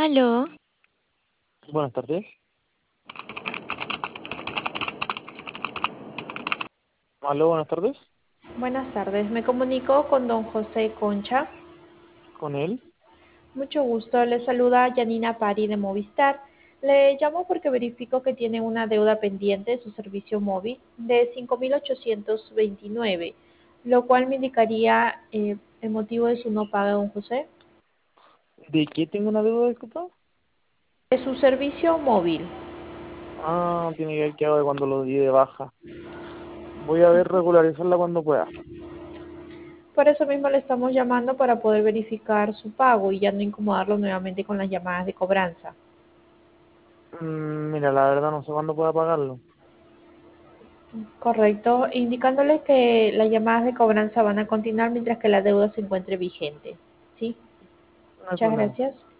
Aló, Buenas tardes. Aló, buenas tardes. Buenas tardes, me comunico con don José Concha. ¿Con él? Mucho gusto, le saluda Yanina Pari de Movistar. Le llamo porque verifico que tiene una deuda pendiente de su servicio móvil de 5.829, lo cual me indicaría el motivo de su no pago, don José. ¿De qué tengo una deuda, disculpa? De su servicio móvil. Ah, tiene que ver qué hago de cuando lo di de baja. Voy a ver regularizarla cuando pueda. Por eso mismo le estamos llamando para poder verificar su pago y ya no incomodarlo nuevamente con las llamadas de cobranza. Mira, la verdad no sé cuándo pueda pagarlo. Correcto, indicándole que las llamadas de cobranza van a continuar mientras que la deuda se encuentre vigente. ¿Sí? No hay Muchas problema. gracias.